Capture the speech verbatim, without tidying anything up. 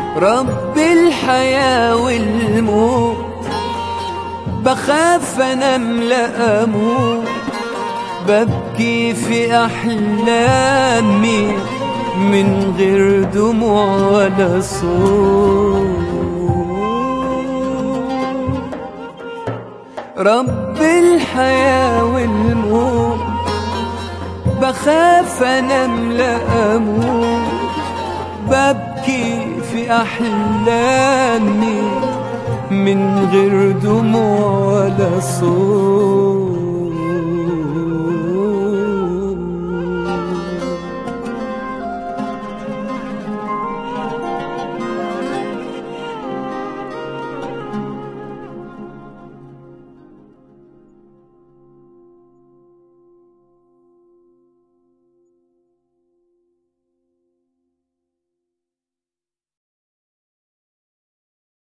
رب الحياة والموت، بخاف انام لا اموت، ببكي في احلامي من غير دموع ولا صوت. رب الحياة والموت، بخاف انام لا اموت، ببكي في احلامي من غير دموع ولا صوت.